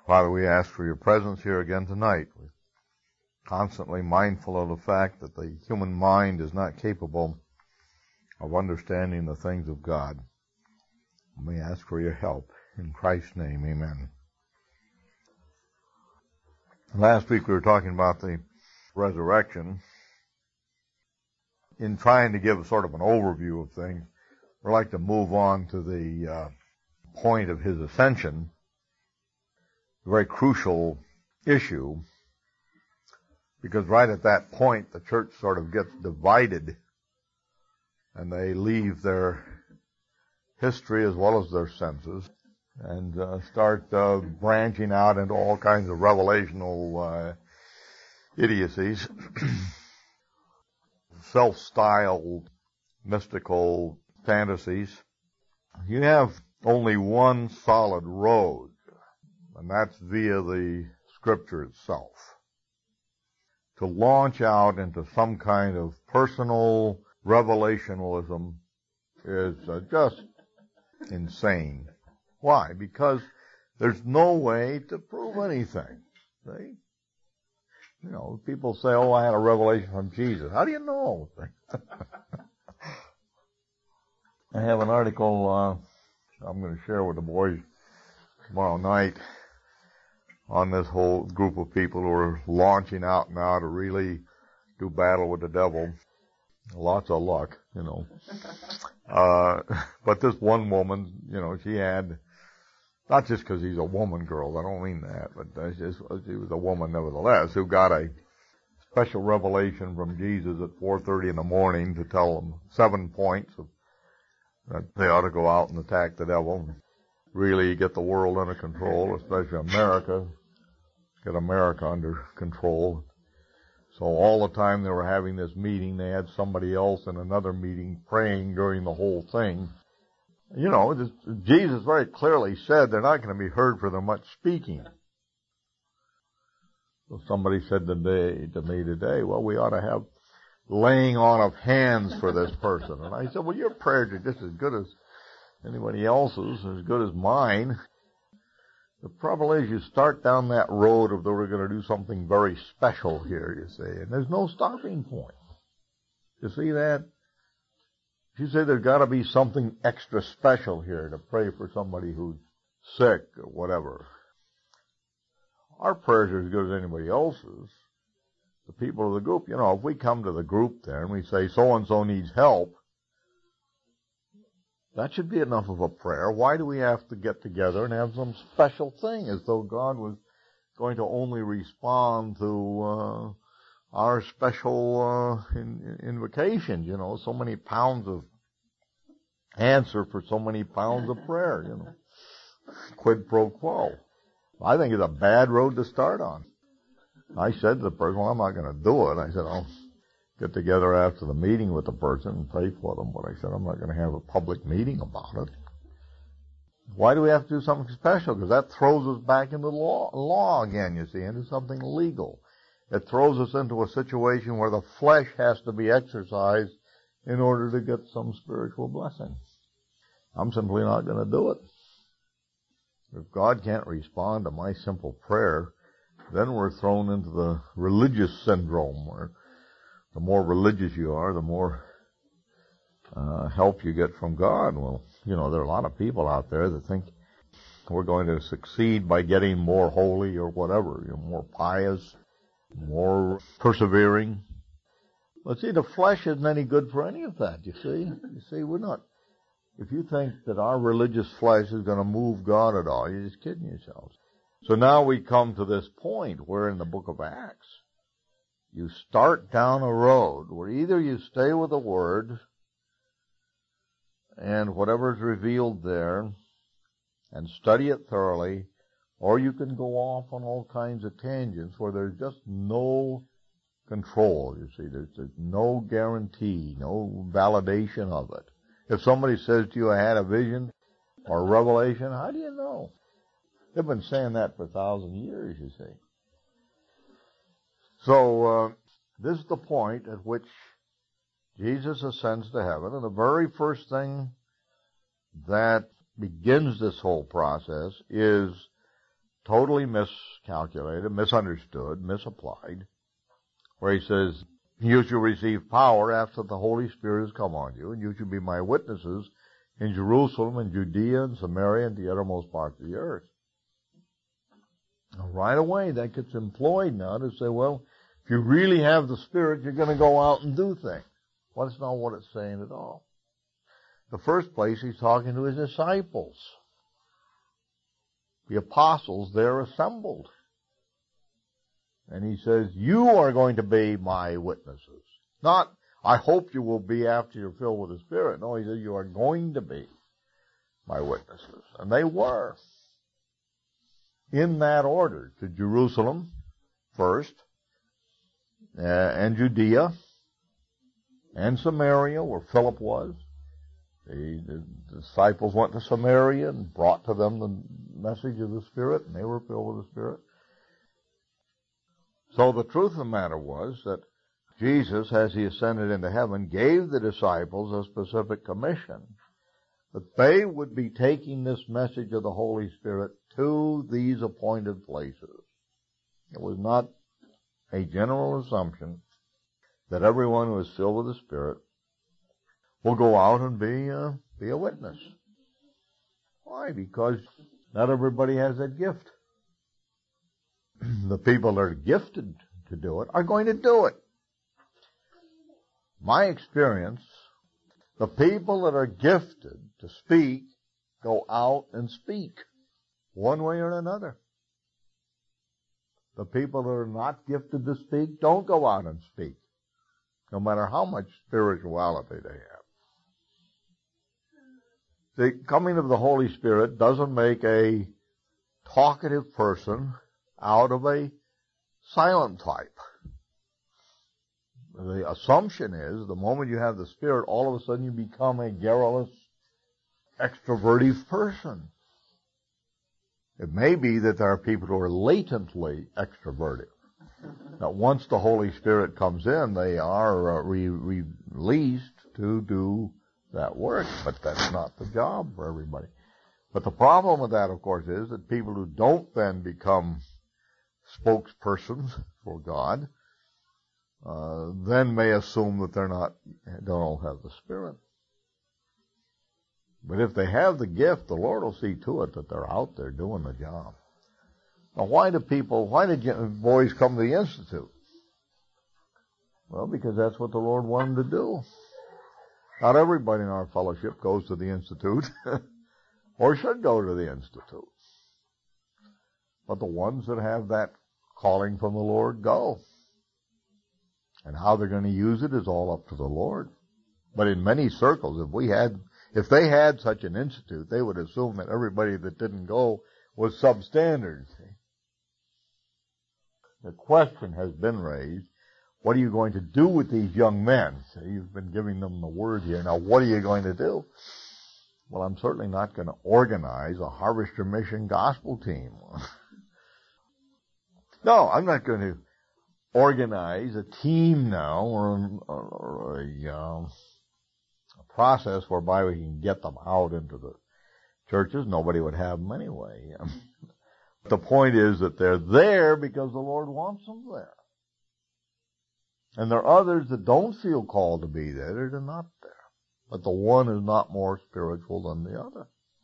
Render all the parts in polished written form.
Father, we ask for your presence here again tonight. We're constantly mindful of the fact that the human mind is not capable of understanding the things of God. We ask for your help. In Christ's name, amen. Last week we were talking about the resurrection. In trying to give sort of an overview of things, we'd like to move on to the point of his ascension, a very crucial issue, because right at that point the church sort of gets divided and they leave their history as well as their senses and start branching out into all kinds of revelational idiocies, self-styled mystical fantasies. You have only one solid road, and that's via the Scripture itself. To launch out into some kind of personal revelationalism is just insane. Why? Because there's no way to prove anything. See? You know, people say, oh, I had a revelation from Jesus. How do you know? I have an article I'm going to share with the boys tomorrow night on this whole group of people who are launching out now to really do battle with the devil. Lots of luck, you know. But this one woman, you know, she had, not just because he's a woman, girls, I don't mean that, but she was a woman nevertheless, who got a special revelation from Jesus at 4:30 in the morning to tell them 7 points that they ought to go out and attack the devil and really get the world under control, especially America, get America under control. So all the time they were having this meeting, they had somebody else in another meeting praying during the whole thing. You know, Jesus very clearly said they're not going to be heard for their much speaking. So somebody said to me today, well, we ought to have laying on of hands for this person. And I said, well, your prayers are just as good as anybody else's, as good as mine. The trouble is you start down that road of that we're going to do something very special here, you see, and there's no stopping point. You see that? If you say there's got to be something extra special here to pray for somebody who's sick or whatever, our prayers are as good as anybody else's. The people of the group, you know, if we come to the group there and we say so-and-so needs help, that should be enough of a prayer. Why do we have to get together and have some special thing as though God was going to only respond to our special invocation, you know, so many pounds of answer for so many pounds of prayer, you know. Quid pro quo. I think it's a bad road to start on. I said to the person, well, I'm not going to do it. I said, I'll get together after the meeting with the person and pray for them. But I said, I'm not going to have a public meeting about it. Why do we have to do something special? Because that throws us back into law again, you see, into something legal. It throws us into a situation where the flesh has to be exercised in order to get some spiritual blessing. I'm simply not going to do it. If God can't respond to my simple prayer, then we're thrown into the religious syndrome, where the more religious you are, the more help you get from God. Well, you know, there are a lot of people out there that think we're going to succeed by getting more holy or whatever, you know, more pious, more persevering. But see, the flesh isn't any good for any of that, you see. You see, we're not. If you think that our religious flesh is going to move God at all, you're just kidding yourselves. So now we come to this point where in the book of Acts, you start down a road where either you stay with the Word and whatever is revealed there and study it thoroughly, or you can go off on all kinds of tangents where there's just no control, you see. There's no guarantee, no validation of it. If somebody says to you, I had a vision or a revelation, how do you know? They've been saying that for 1,000 years, you see. So, this is the point at which Jesus ascends to heaven, and the very first thing that begins this whole process is totally miscalculated, misunderstood, misapplied, where he says, you shall receive power after the Holy Spirit has come on you, and you shall be my witnesses in Jerusalem and Judea and Samaria and the uttermost parts of the earth. Now, right away, that gets employed now to say, well, if you really have the Spirit, you're going to go out and do things. Well, that's not what it's saying at all. The first place, he's talking to his disciples. The apostles, they're assembled. And he says, you are going to be my witnesses. Not, I hope you will be after you're filled with the Spirit. No, he says, you are going to be my witnesses. And they were. In that order, to Jerusalem first, and Judea, and Samaria, where Philip was. The disciples went to Samaria and brought to them the message of the Spirit, and they were filled with the Spirit. So the truth of the matter was that Jesus, as he ascended into heaven, gave the disciples a specific commission, that they would be taking this message of the Holy Spirit to these appointed places. It was not a general assumption that everyone who is filled with the Spirit will go out and be a witness. Why? Because not everybody has that gift. The people that are gifted to do it are going to do it. My experience, the people that are gifted to speak go out and speak, one way or another. The people that are not gifted to speak don't go out and speak, no matter how much spirituality they have. The coming of the Holy Spirit doesn't make a talkative person out of a silent type. The assumption is the moment you have the Spirit, all of a sudden you become a garrulous, extrovertive person. It may be that there are people who are latently extroverted. Now, once the Holy Spirit comes in, they are released to do that work, but that's not the job for everybody. But the problem with that, of course, is that people who don't then become spokespersons for God then may assume that don't all have the Spirit. But if they have the gift, the Lord will see to it that they're out there doing the job. Now, why did boys come to the Institute? Well, because that's what the Lord wanted them to do. Not everybody in our fellowship goes to the Institute, or should go to the Institute. But the ones that have that calling from the Lord go. And how they're going to use it is all up to the Lord. But in many circles, if they had such an institute, they would assume that everybody that didn't go was substandard. See? The question has been raised, what are you going to do with these young men? So you've been giving them the word here. Now, what are you going to do? Well, I'm certainly not going to organize a Harvester Mission gospel team. No, I'm not going to organize a team now or a process whereby we can get them out into the churches. Nobody would have them anyway. The point is that they're there because the Lord wants them there. And there are others that don't feel called to be there. They're not there. But the one is not more spiritual than the other.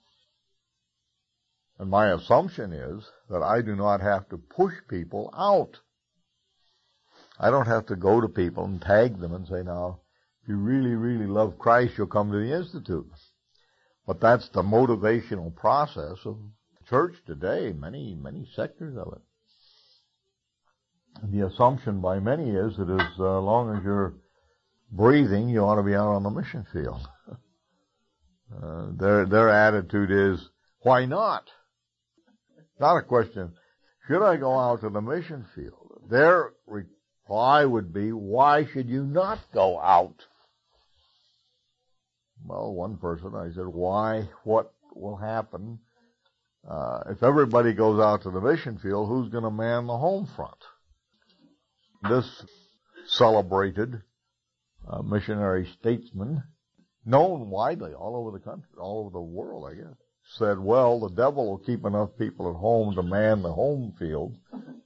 And my assumption is that I do not have to push people out. I don't have to go to people and tag them and say, now, if you really, really love Christ, you'll come to the Institute. But that's the motivational process of the church today, many, many sectors of it. And the assumption by many is that as long as you're breathing, you ought to be out on the mission field. Their attitude is, why not? Not a question, should I go out to the mission field? Their reply would be, why should you not go out? Well, one person, I said, why? What will happen if everybody goes out to the mission field? Who's going to man the home front? This celebrated missionary statesman, known widely all over the country, all over the world, I guess, said, well, the devil will keep enough people at home to man the home field.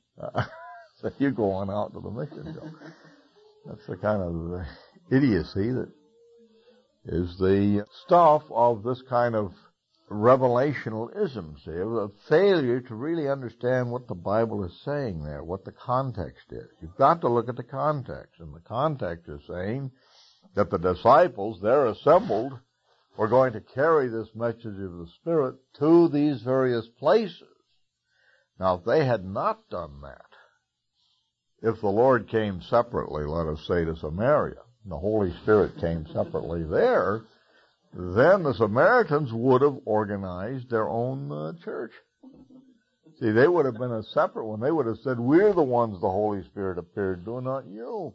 So you're going out to the mission field. That's the kind of idiocy that is the stuff of this kind of revelationalism, see, a failure to really understand what the Bible is saying there, what the context is. You've got to look at the context, and the context is saying that the disciples, they're assembled, were going to carry this message of the Spirit to these various places. Now, if they had not done that, if the Lord came separately, let us say, to Samaria, and the Holy Spirit came separately there, then the Samaritans would have organized their own church. See, they would have been a separate one. They would have said, we're the ones the Holy Spirit appeared to, not you.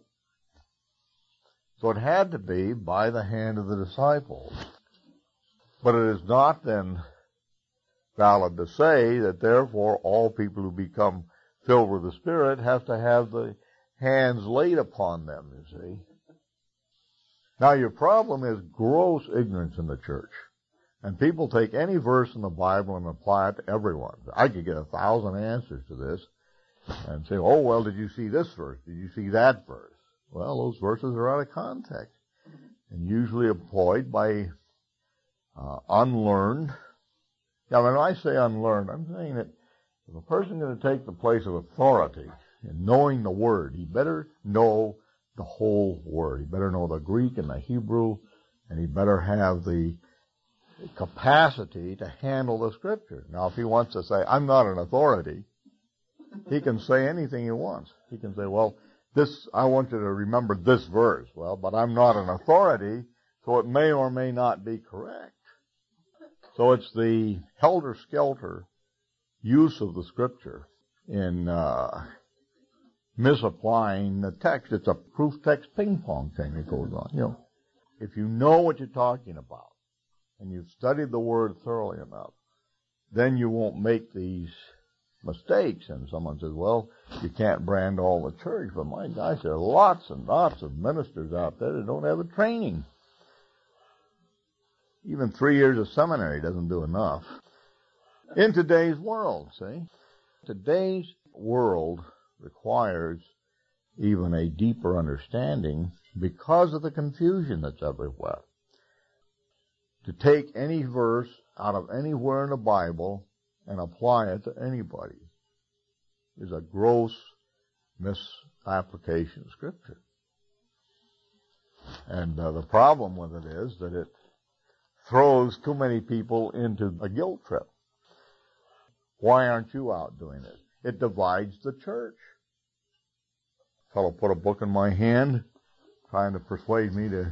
So it had to be by the hand of the disciples. But it is not then valid to say that therefore all people who become filled with the Spirit have to have the hands laid upon them, you see. Now your problem is gross ignorance in the church. And people take any verse in the Bible and apply it to everyone. I could get 1,000 answers to this and say, oh, well, did you see this verse? Did you see that verse? Well, those verses are out of context and usually employed by unlearned. Now, when I say unlearned, I'm saying that if a person is going to take the place of authority in knowing the Word, he better know the whole Word. He better know the Greek and the Hebrew, and he better have the capacity to handle the Scripture. Now, if he wants to say, I'm not an authority, he can say anything he wants. He can say, well, I want you to remember this verse. Well, but I'm not an authority, so it may or may not be correct. So it's the helter-skelter use of the Scripture in misapplying the text. It's a proof text ping-pong thing that goes on. You know, if you know what you're talking about and you've studied the Word thoroughly enough, then you won't make these mistakes. And someone says, well, you can't brand all the church. But my gosh, there are lots and lots of ministers out there that don't have a training. Even 3 years of seminary doesn't do enough. In today's world, see? Today's world requires even a deeper understanding because of the confusion that's everywhere. To take any verse out of anywhere in the Bible and apply it to anybody is a gross misapplication of Scripture. And the problem with it is that it throws too many people into a guilt trip. Why aren't you out doing this? It divides the church. A fellow put a book in my hand trying to persuade me to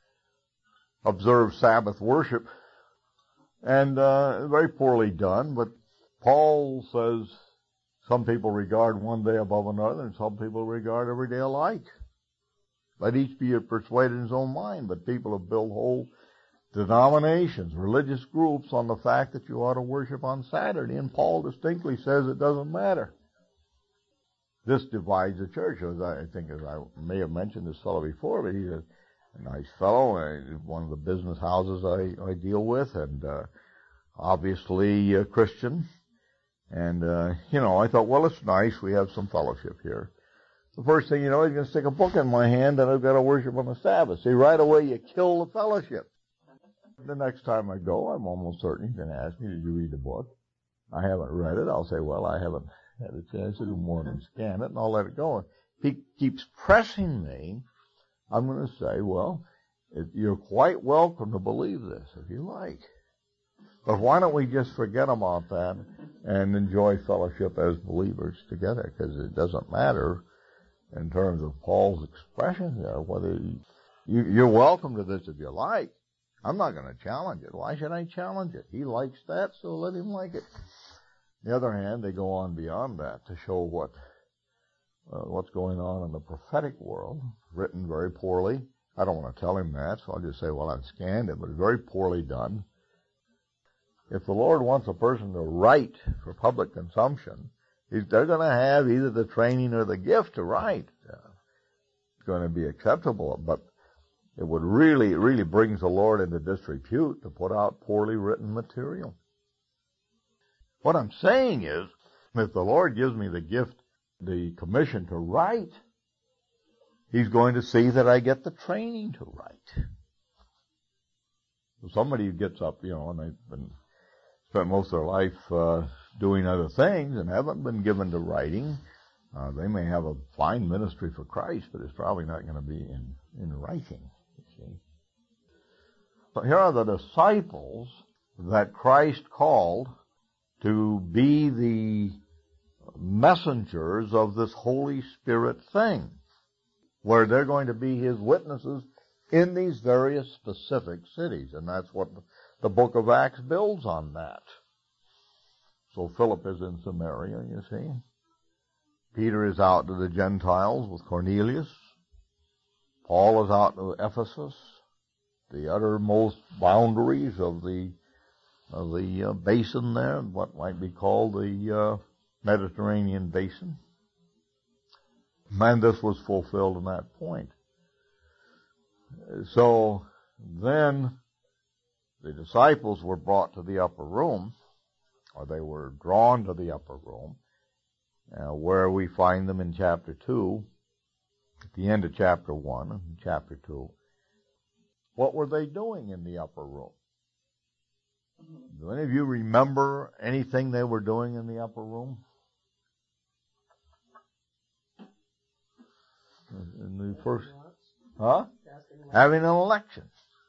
observe Sabbath worship. And very poorly done, but Paul says some people regard one day above another and some people regard every day alike. Let each be persuaded in his own mind, but people have built whole denominations, religious groups on the fact that you ought to worship on Saturday, and Paul distinctly says it doesn't matter. This divides the church. As I may have mentioned this fellow before, but he's a nice fellow, one of the business houses I deal with, and obviously a Christian. And, I thought, well, it's nice. We have some fellowship here. The first thing you know, he's going to stick a book in my hand and I've got to worship on the Sabbath. See, right away you kill the fellowship. The next time I go, I'm almost certain he's going to ask me, did you read the book? I haven't read it. I'll say, well, I haven't had a chance to do more than scan it, and I'll let it go. If he keeps pressing me, I'm going to say, well, you're quite welcome to believe this if you like. But why don't we just forget about that and enjoy fellowship as believers together? Because it doesn't matter in terms of Paul's expression there, whether you're welcome to this if you like. I'm not going to challenge it. Why should I challenge it? He likes that, so let him like it. On the other hand, they go on beyond that to show what's going on in the prophetic world, written very poorly. I don't want to tell him that, so I'll just say, well, I've scanned it, but it's very poorly done. If the Lord wants a person to write for public consumption, they're going to have either the training or the gift to write. It's going to be acceptable, but it would really brings the Lord into disrepute to put out poorly written material. What I'm saying is, if the Lord gives me the gift, the commission to write, He's going to see that I get the training to write. So somebody who gets up, and they've spent most of their life doing other things and haven't been given to writing, they may have a fine ministry for Christ, but it's probably not going to be in writing, you see. So here are the disciples that Christ called to be the messengers of this Holy Spirit thing, where they're going to be His witnesses in these various specific cities. And that's what the book of Acts builds on that. So Philip is in Samaria, you see. Peter is out to the Gentiles with Cornelius. Paul is out to Ephesus, the uttermost boundaries of the basin there, what might be called the Mediterranean basin. And this was fulfilled in that point. So then the disciples were brought to the upper room, or they were drawn to the upper room, where we find them in chapter 2, at the end of chapter 1 and chapter 2. What were they doing in the upper room? Do any of you remember anything they were doing in the upper room? In the first, having an election.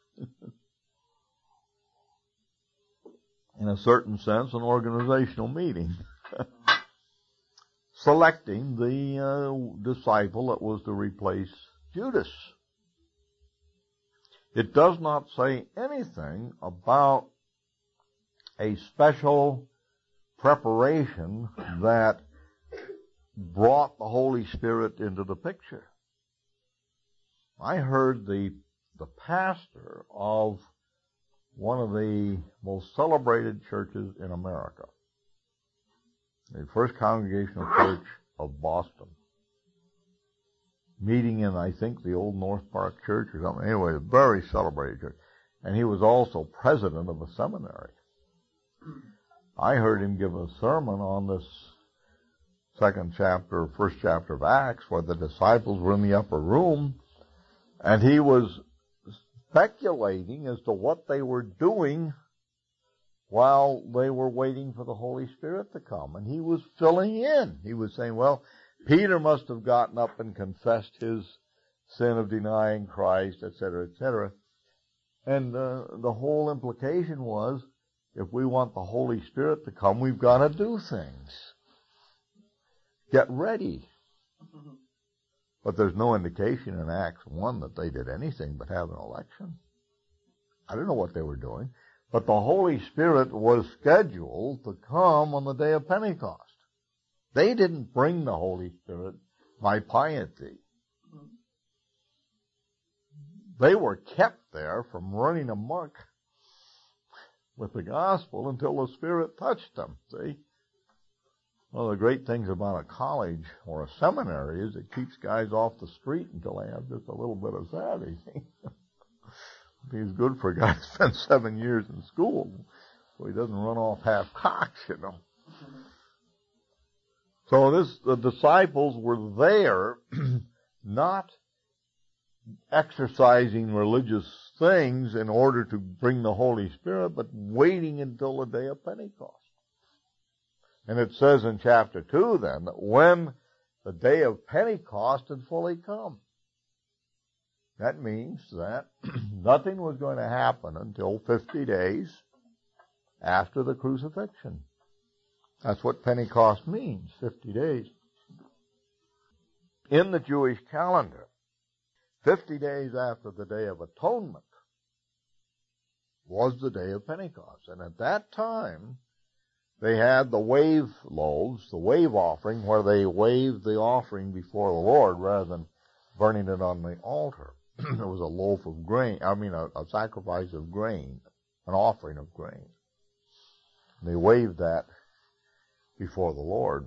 In a certain sense, an organizational meeting. Selecting the disciple that was to replace Judas. It does not say anything about a special preparation that brought the Holy Spirit into the picture. I heard the pastor of one of the most celebrated churches in America, the First Congregational Church of Boston, meeting in, I think, the old North Park Church or something. Anyway, a very celebrated church. And he was also president of a seminary. I heard him give a sermon on this first chapter of Acts, where the disciples were in the upper room, and he was speculating as to what they were doing while they were waiting for the Holy Spirit to come. And he was filling in. He was saying, well, Peter must have gotten up and confessed his sin of denying Christ, etc., etc. And the whole implication was, if we want the Holy Spirit to come, we've got to do things. Get ready. But there's no indication in Acts 1 that they did anything but have an election. I don't know what they were doing. But the Holy Spirit was scheduled to come on the day of Pentecost. They didn't bring the Holy Spirit by piety. They were kept there from running amok with the gospel until the Spirit touched them, see? One of the great things about a college or a seminary is it keeps guys off the street until they have just a little bit of sanity. It's good for a guy to spend 7 years in school so he doesn't run off half-cocked, you know. So the disciples were there not exercising religious things in order to bring the Holy Spirit, but waiting until the day of Pentecost. And it says in chapter 2 then that when the day of Pentecost had fully come, that means that nothing was going to happen until 50 days after the crucifixion. That's what Pentecost means, 50 days. In the Jewish calendar, 50 days after the Day of Atonement was the day of Pentecost. And at that time, they had the wave loaves, the wave offering, where they waved the offering before the Lord rather than burning it on the altar. There was a loaf of grain, a sacrifice of grain, an offering of grain. And they waved that before the Lord.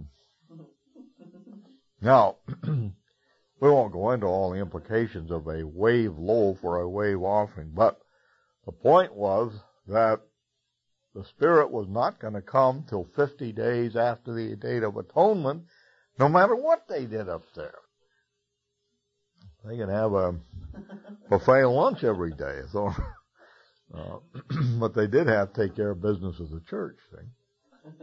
Now, we won't go into all the implications of a wave loaf or a wave offering, but the point was that the Spirit was not going to come till 50 days after the Day of Atonement, no matter what they did up there. They can have a buffet lunch every day, so, but they did have to take care of business as a church, see.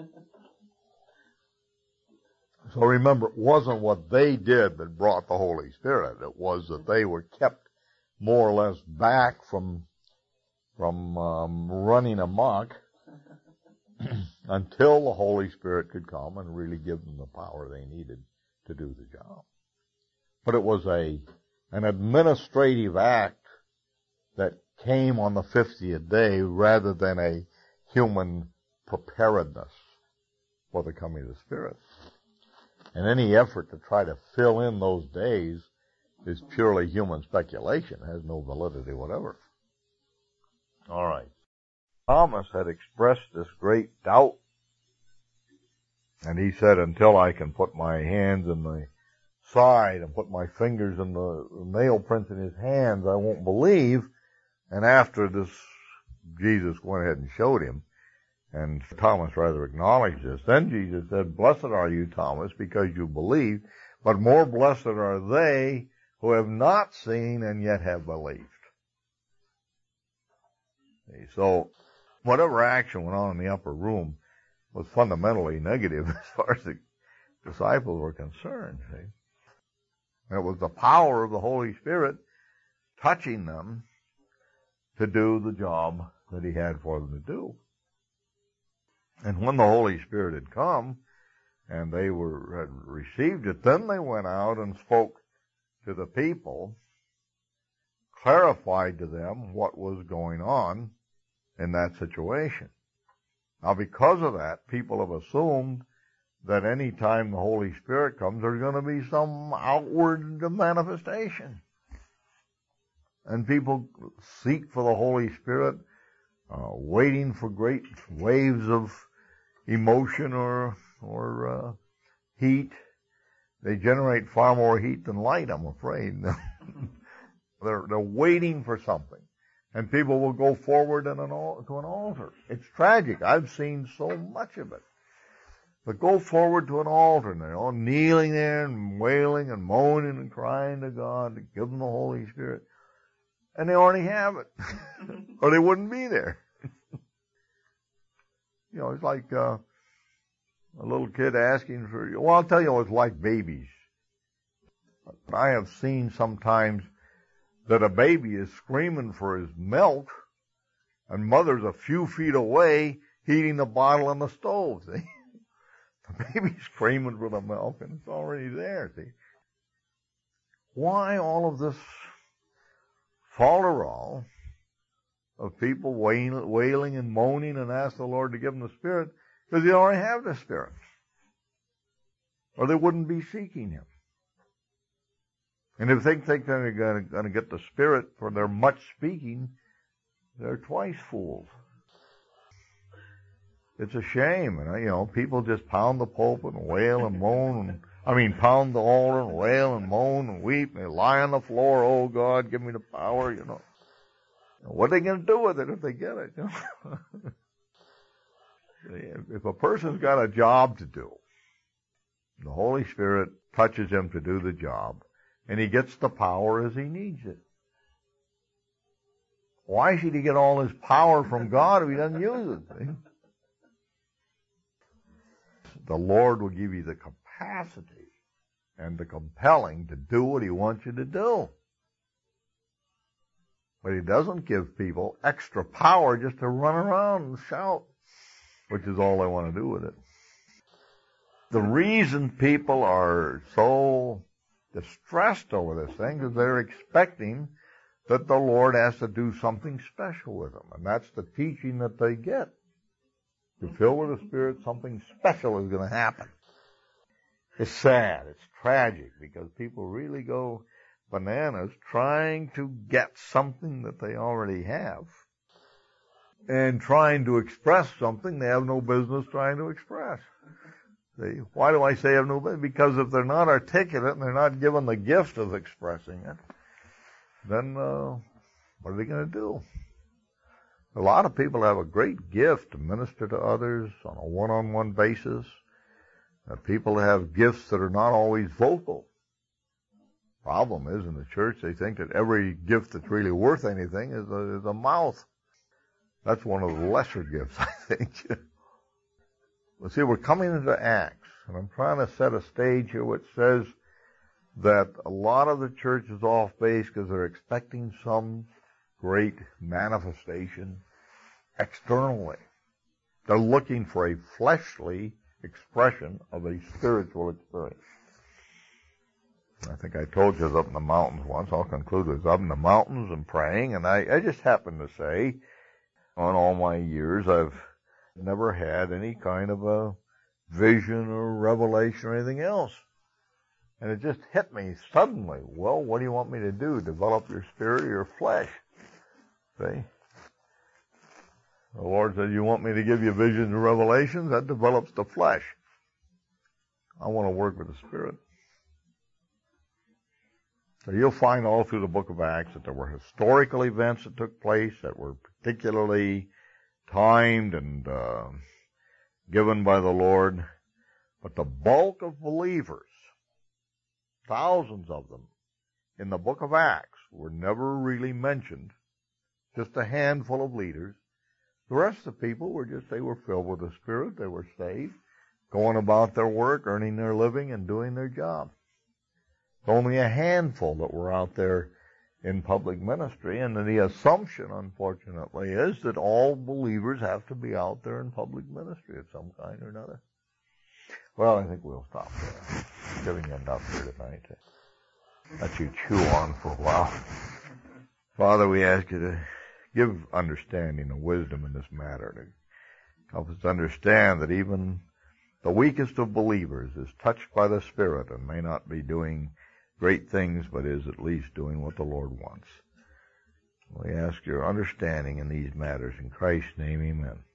So remember, it wasn't what they did that brought the Holy Spirit. It was that they were kept more or less back from running amok until the Holy Spirit could come and really give them the power they needed to do the job. But it was an administrative act that came on the 50th day rather than a human preparedness for the coming of the Spirit. And any effort to try to fill in those days is purely human speculation, has no validity whatever. All right. Thomas had expressed this great doubt, and he said, until I can put my hands in the side and put my fingers in the nail prints in his hands, I won't believe. And after this, Jesus went ahead and showed him, and Thomas rather acknowledged this. Then Jesus said, blessed are you, Thomas, because you believe, but more blessed are they who have not seen and yet have believed. So whatever action went on in the upper room was fundamentally negative as far as the disciples were concerned. See? It was the power of the Holy Spirit touching them to do the job that he had for them to do. And when the Holy Spirit had come and they had received it, then they went out and spoke to the people, clarified to them what was going on in that situation. Now, because of that, people have assumed that any time the Holy Spirit comes, there's going to be some outward manifestation. And people seek for the Holy Spirit, waiting for great waves of emotion or heat. They generate far more heat than light, I'm afraid. They're waiting for something. And people will go forward to an altar. It's tragic. I've seen so much of it. But go forward to an altar, and they're all kneeling there and wailing and moaning and crying to God to give them the Holy Spirit. And they already have it. Or they wouldn't be there. You know, it's like a little kid asking for, well, I'll tell you, it's like babies. I have seen sometimes that a baby is screaming for his milk, and mother's a few feet away heating the bottle on the stove, see? The baby's screaming for the milk, and it's already there, see? Why all of this falderall of people wailing and moaning and ask the Lord to give them the Spirit? Because they already have the Spirit. Or they wouldn't be seeking Him. And if they think they're going to get the Spirit for their much speaking, they're twice fooled. It's a shame. And, you know, people just pound the pulpit and wail and moan. Pound the altar and wail and moan and weep. And they lie on the floor, oh, God, give me the power, you know. What are they going to do with it if they get it? You know? If a person's got a job to do, the Holy Spirit touches him to do the job, and he gets the power as he needs it. Why should he get all his power from God if he doesn't use it? See? The Lord will give you the capacity and the compelling to do what He wants you to do. But He doesn't give people extra power just to run around and shout, which is all they want to do with it. The reason people are so distressed over this thing is they're expecting that the Lord has to do something special with them. And that's the teaching that they get. To fill with the Spirit, something special is going to happen. It's sad. It's tragic because people really go bananas trying to get something that they already have and trying to express something they have no business trying to express. See, why do I say have no business? Because if they're not articulate and they're not given the gift of expressing it, then what are they going to do? A lot of people have a great gift to minister to others on a one-on-one basis. People have gifts that are not always vocal. Problem is, in the church, they think that every gift that's really worth anything is a mouth. That's one of the lesser gifts, I think. Well, see, we're coming into Acts, and I'm trying to set a stage here which says that a lot of the church is off base because they're expecting some great manifestation externally. They're looking for a fleshly expression of a spiritual experience. I think I told you I was up in the mountains once. I'll conclude with up in the mountains and praying, and I just happened to say, on all my years, I've never had any kind of a vision or revelation or anything else. And it just hit me suddenly. Well, what do you want me to do? Develop your spirit or your flesh? See? The Lord said, you want me to give you visions and revelations? That develops the flesh. I want to work with the Spirit. So you'll find all through the book of Acts that there were historical events that took place that were particularly timed and given by the Lord. But the bulk of believers, thousands of them, in the book of Acts were never really mentioned. Just a handful of leaders. The rest of the people they were filled with the Spirit, they were saved, going about their work, earning their living, and doing their job. Only a handful that were out there in public ministry, and the assumption, unfortunately, is that all believers have to be out there in public ministry of some kind or another. Well, I think we'll stop there. I'm giving you enough here tonight to let you chew on for a while. Father, we ask you to give understanding and wisdom in this matter, to help us understand that even the weakest of believers is touched by the Spirit and may not be doing great things, but is at least doing what the Lord wants. We ask your understanding in these matters. In Christ's name, amen.